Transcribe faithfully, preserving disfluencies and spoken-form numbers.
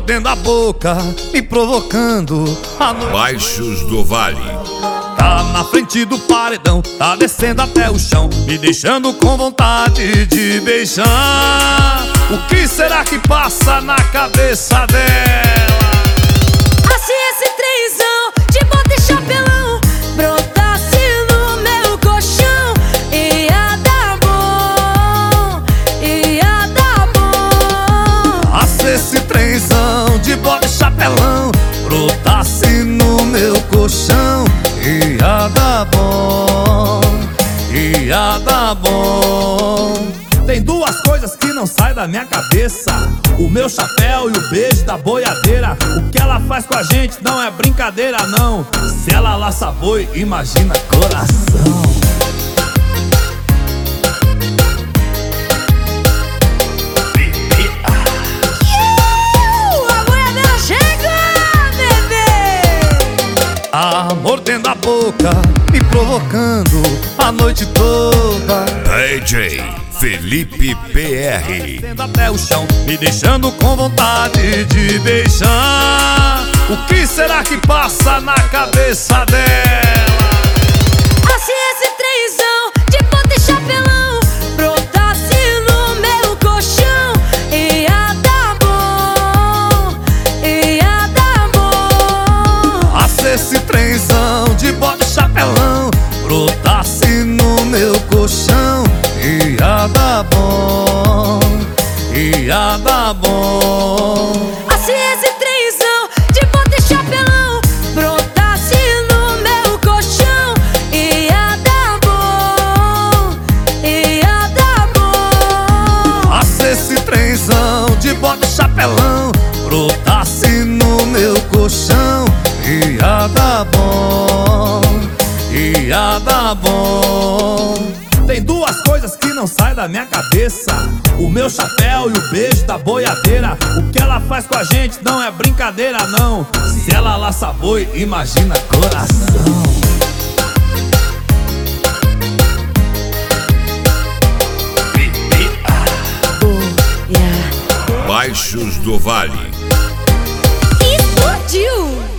mordendo a boca, me provocando a noite. Baixos do Vale. Tá na frente do paredão, tá descendo até o chão, me deixando com vontade de beijar. O que será que passa na cabeça dela? Ah, se esse trenzão de bota e chapelão brotasse no meu colchão, ia dar bom, ia dar bom. Ah, se esse trenzão de bota e chapelão brotasse no meu colchão, ia dar bom, ia dar bom. Tem duas coisas que não saem da minha cabeça: o meu chapéu e o beijo da boiadeira. O que ela faz com a gente não é brincadeira, não. Se ela laça boi, imagina coração. Uh, a boiadeira chega, bebê! Ah, mordendo a boca, me provocando a noite toda. D J Felipe P R. Descendo até o chão, me deixando com vontade de beijar. O que será que passa na cabeça dela? Ah, se esse trenzão de bota e chapelão brotasse no meu colchão, ia dar bom, ia dar bom. Ah, se esse trenzão de bota e chapelão brotasse no meu colchão, ia dar bom, ia dar bom. Ah, se esse trenzão de bota e chapelão brotasse no meu colchão, ia dar bom, ia dar bom. Ah, se esse trenzão de bota e chapelão brotasse no meu colchão, ia dar bom, ia dar bom. Tem duas coisas que não saem da minha cabeça: o meu chapéu e o beijo da boiadeira. O que ela faz com a gente não é brincadeira, não. Se ela laça boi, imagina coração. Baixos do Vale. Explodiu!